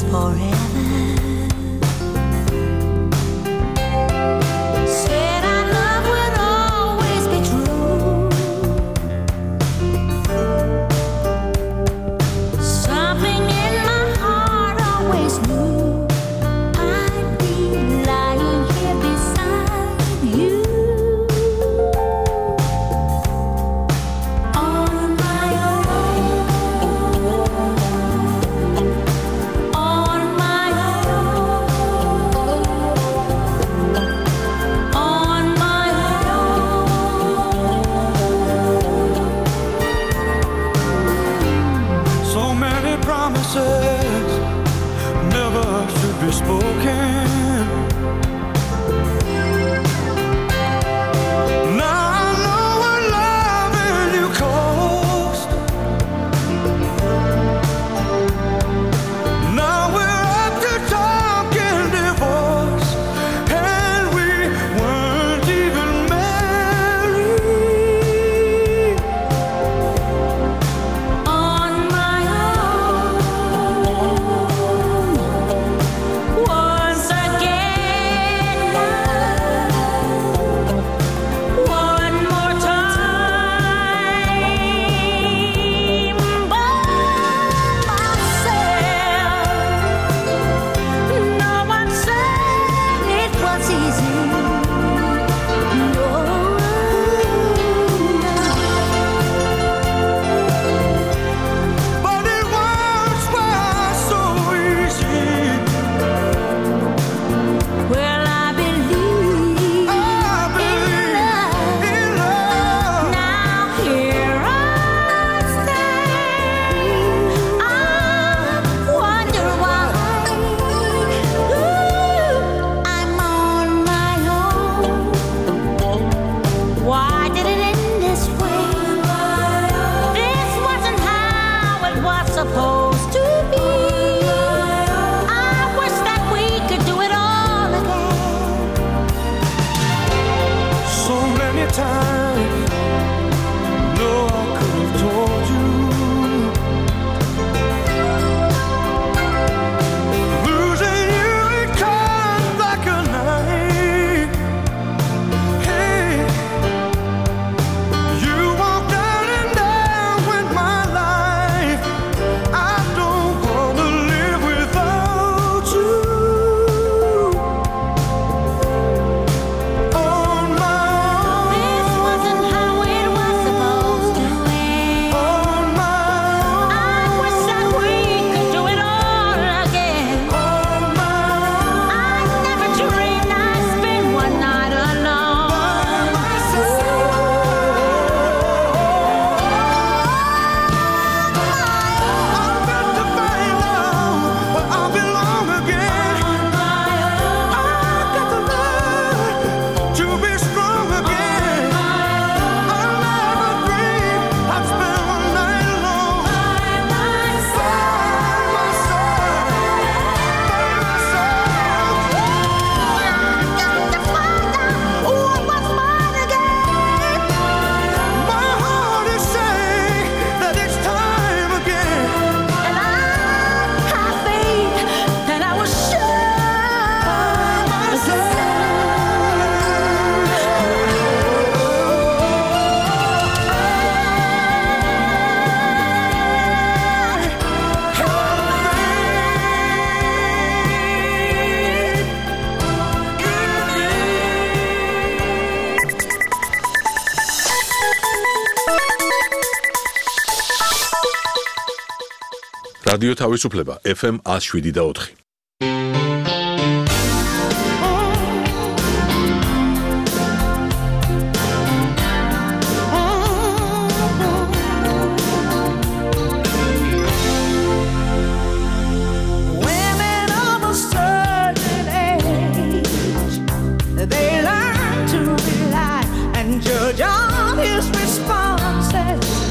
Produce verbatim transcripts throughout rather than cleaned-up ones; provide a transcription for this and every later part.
რადიო თავისუფლება ეფ ემ one oh seven და four.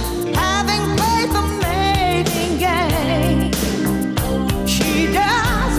Having played the maiden game, she does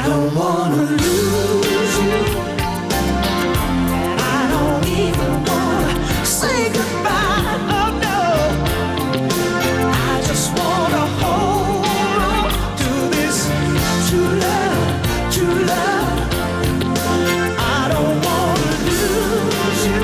don't wanna lose you. I don't even wanna say goodbye. Oh no, I just wanna hold on to this true love, true love. I don't wanna lose you,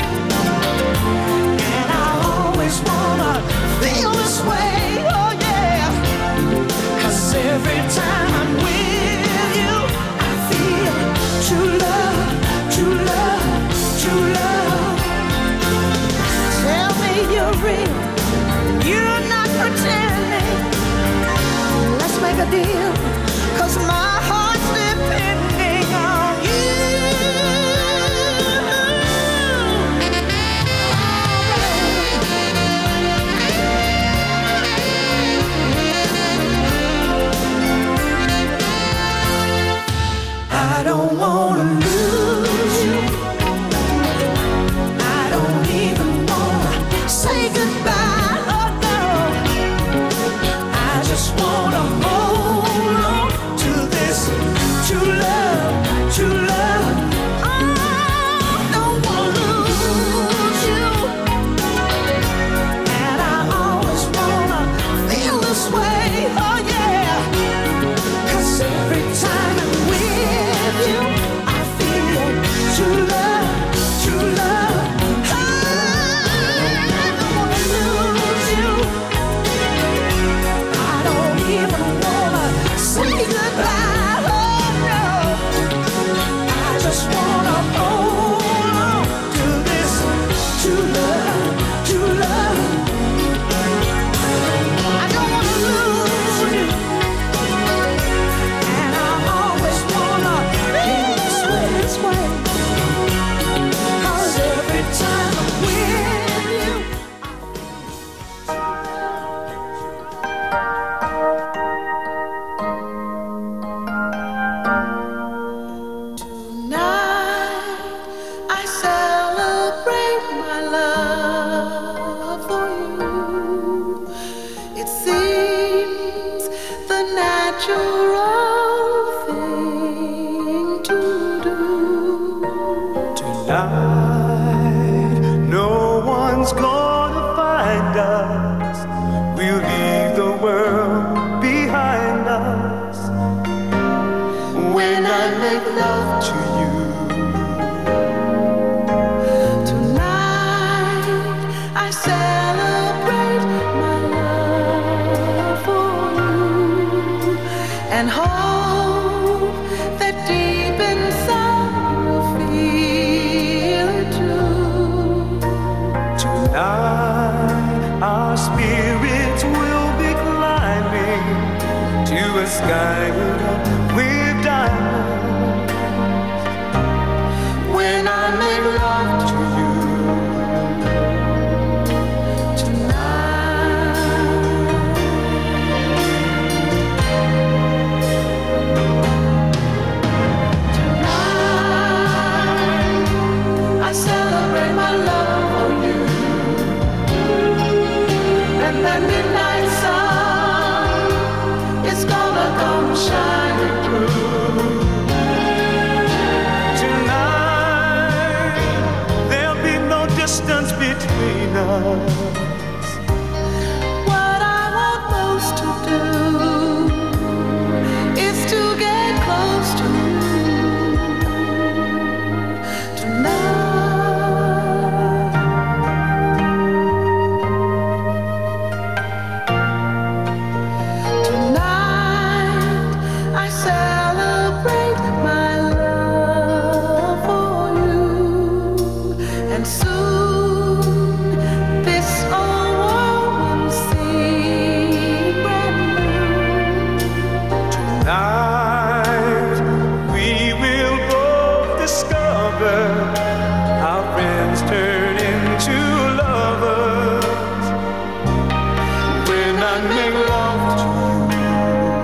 and I always wanna feel this way. Oh yeah, 'cause every time I'm with you, I feel true love, true love, true love. Tell me you're real, you're not pretending. Let's make a deal, 'cause my heart's depending on you. I don't wanna lose you. I don't even wanna say goodbye. Oh no, I just wanna hold on to this true love, true love. I don't wanna lose you, and I always wanna feel this way. Oh yeah, 'cause every time I'm with you, I feel true love, true love. I don't wanna lose you. I don't even wanna say goodbye. Oh no, I just wanna hold on to this true love, true love. I don't wanna lose you, and I always wanna feel this way, this way. 'Cause every time I'm with you, tonight I celebrate my love for you. It seems the natural thing to do. Tonight, no one's gonna find us. We'll leave the world behind us. When I make love to you, Tonight I celebrate my love for you, and hope that deep inside you'll feel it too. tonight our spirits will be climbing to a sky lit up with diamonds. When I make love to you, I celebrate my love for you, and that midnight sun is gonna come shining through. tonight there'll be no distance between us. What I want most to do is to get close to you tonight. Tonight I celebrate my love for you, and soon this old world will seem brand new. Tonight we will both discover our friends turn into lovers. When I make love to you,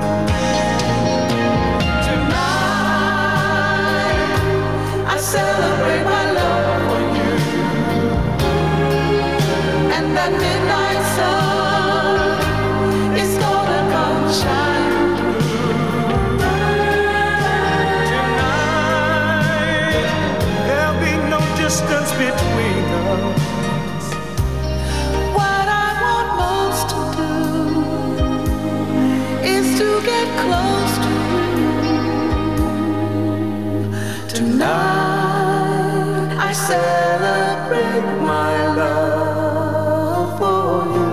Tonight I celebrate my love for you, and that midnight sun is gonna come shining through. distance between us. What I want most to do is to get close to you. Tonight I celebrate my love for you.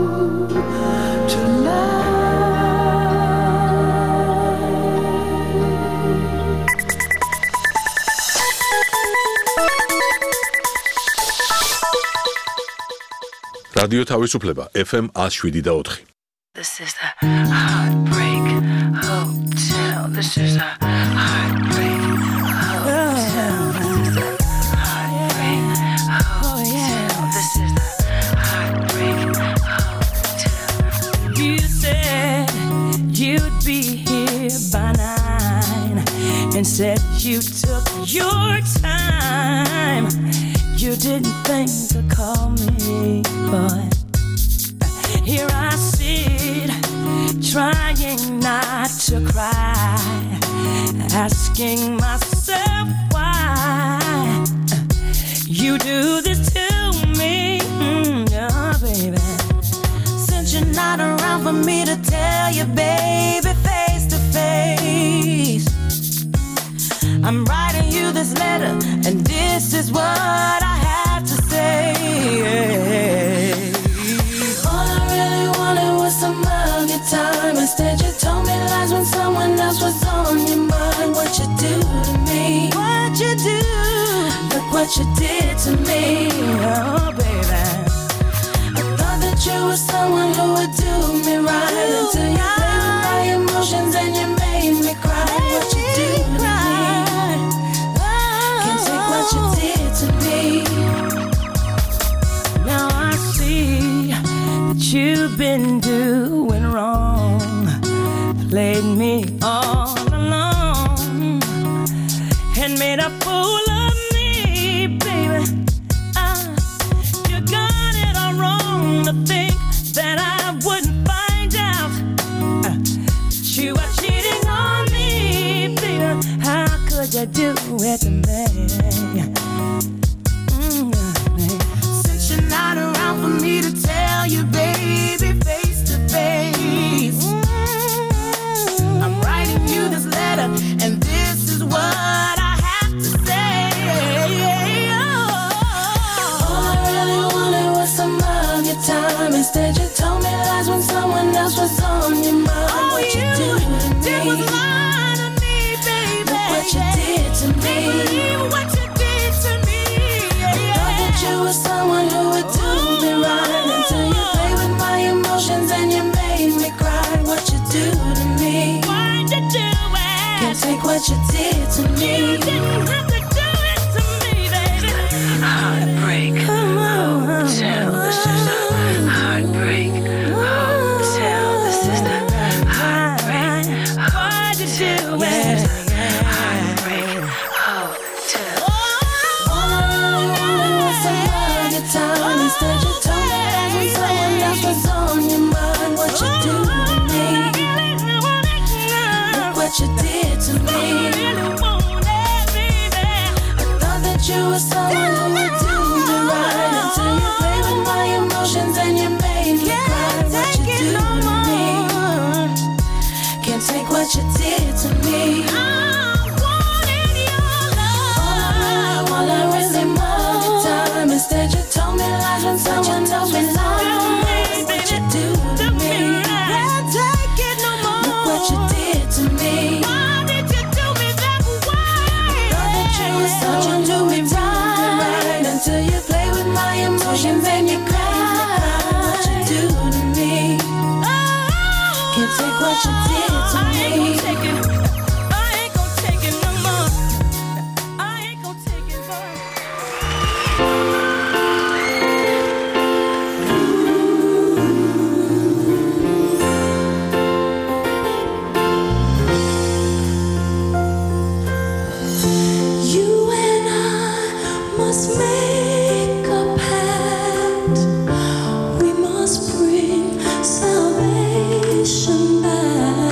რადიო თავისუფლება F M one oh seven point four. This is the Heartbreak Hotel. This is the Heartbreak Hotel. Heartbreak Hotel. This is the Heartbreak Hotel. You said you'd be here by nine, and said you took your time. You didn't think to call me, but here I sit, trying not to cry, asking myself why you do this to me, mm, oh baby. Since you're not around for me to tell you, baby, face to face, I'm writing you this letter, and this is what I have to say. All I really wanted was some of your time. Instead you told me lies when someone else was on your mind. What you do to me? What you do? Look what you did to me, oh baby. I thought that you were someone who would do me right, until you played with my emotions and you made me cry. What you do to me? Can't take what you did to me. Now I see that you've been doing wrong, played me all along, and made a fool of me, baby. Uh, you got it all wrong to think that I wouldn't find out uh, that you are cheating on me, baby. How could you do it to me? Mm, Since you're not around for me to tell you, baby, face to face, I'm writing you this letter, and this is what I have to say. All I really wanted was some of your time. Instead you told me lies when someone else was on your mind. All what you, you do to me was lie to me, baby. Look what you did to me. What you did to me. I thought that you were someone who would do me right, until you played with my emotions and you made me cry. What you do to me? Why'd you do it? Can't take what you did to me. You didn't have to do it to me, baby. Heartbreak Hotel. This is the Heartbreak Hotel. This is the Heartbreak Hotel. Why'd you do it? Heartbreak Hotel. All I really wanted was some of your time. Instead you told me lies when someone else was on your mind. What you do to me? Look what you did to me. I thought that you were someone who would do me right, until you played with my emotions and you made me cry. What you do to me? Can't take what you did to me. I wanted your love. All I really wanted your time. Instead you told me lies when someone told me lies. What you do to me? Can't take it no more. Look what you did to me. Why did you do me that way? Thought that you were someone who would do me right, until you play with my emotions and you cry. What you do to me? Can't take what you did to me. I ain't gonna take it. I ain't gonna take it no more. I ain't gonna take it no more. You and I must make a pact. We must bring salvation back.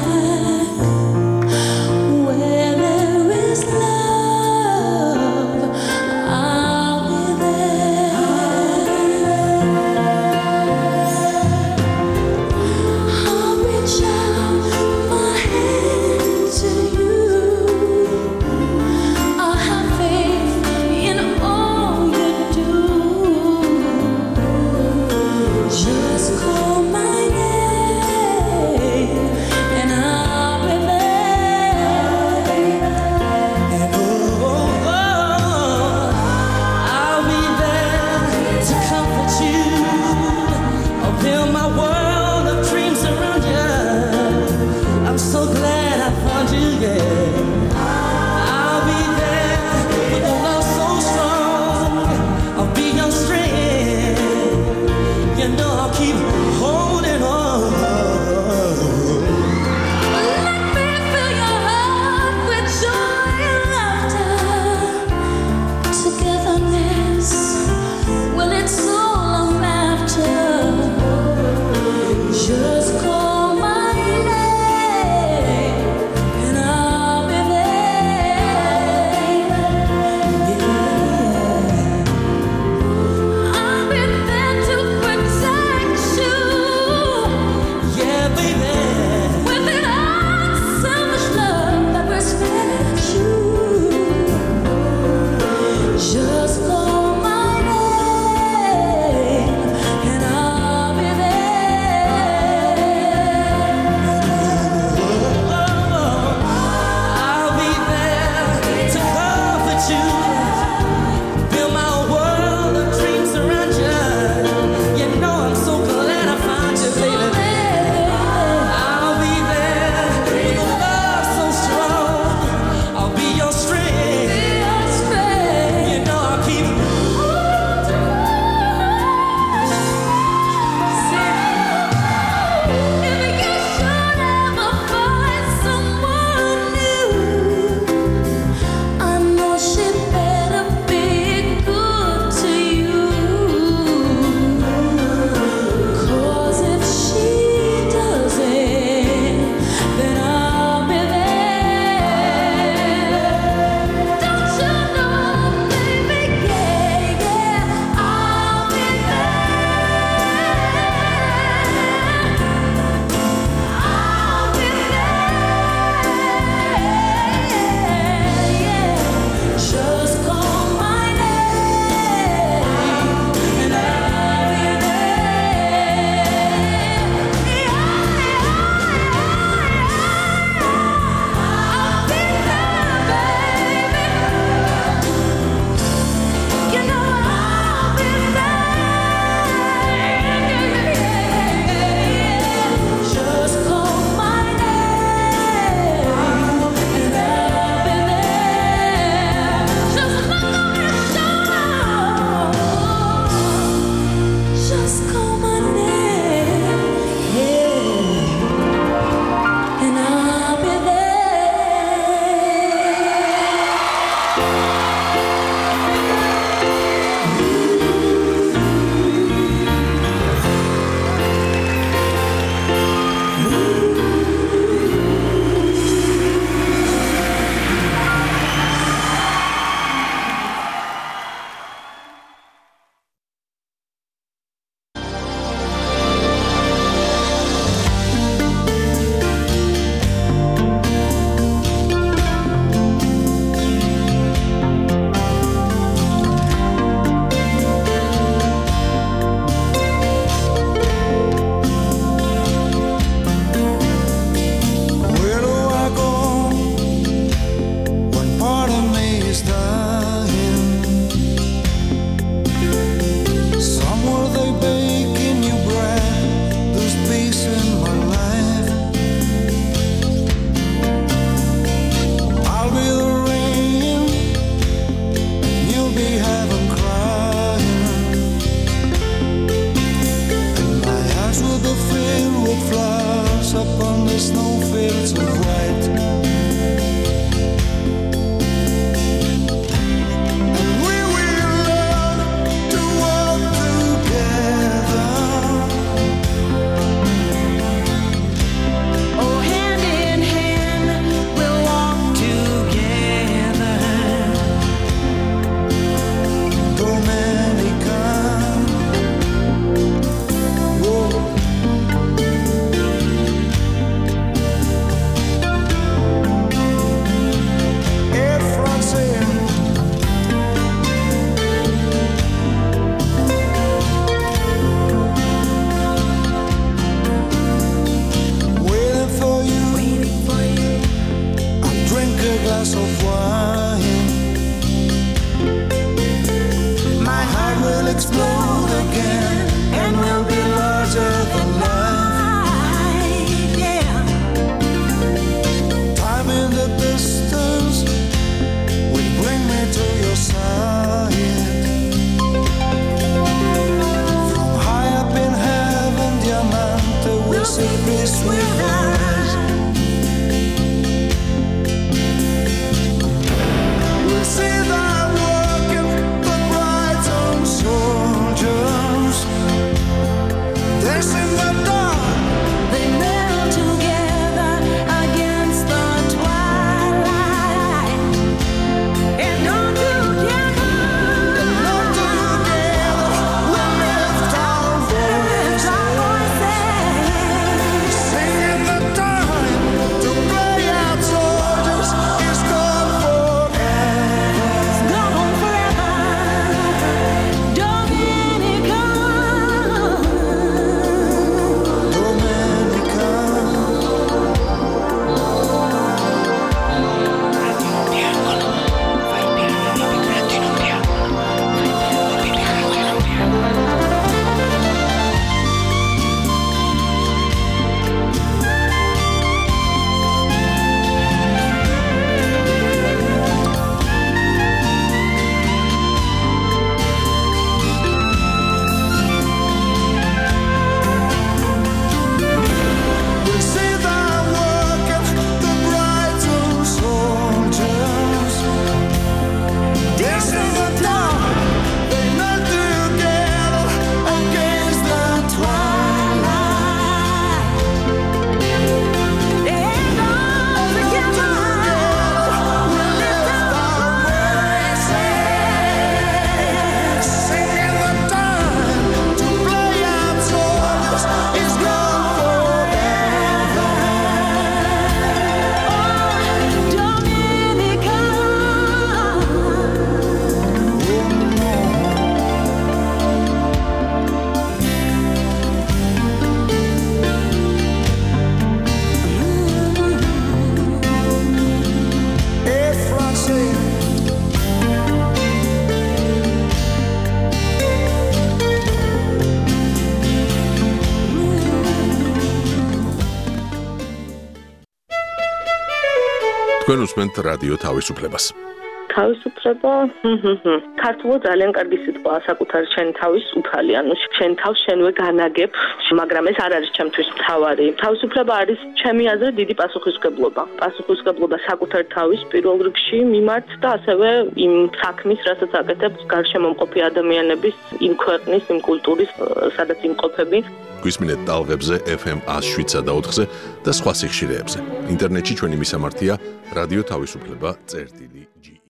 თქვენ უსმენთ რადიო თავისუფლებას. თავისუფლება, ქართულად ძალიან კარგი სიტყვაა საკუთარი შენი თავის უფალი, ანუ შენ თავს შენვე განაგებ, მაგრამ ეს არ არის ჩემთვის მთავარი. თავისუფლება არის ჩემი აზრით დიდი პასუხისმგებლობა. პასუხისმგებლობა საკუთარი თავის პირველ რიგში მიმართ და ასევე იმ საქმის, რასაც აკეთებ გარშემომყოფი ადამიანების, იმ ქვეყნის, იმ კულტურის, სადაც იმყოფები. გვისმინეთ ტალღებზე F M one oh seven და ოთხზე და სხვა სიხშირეებზე. ინტერნეტში ჩვენი მისამართია რადიო თავისუფლება წერტილი G.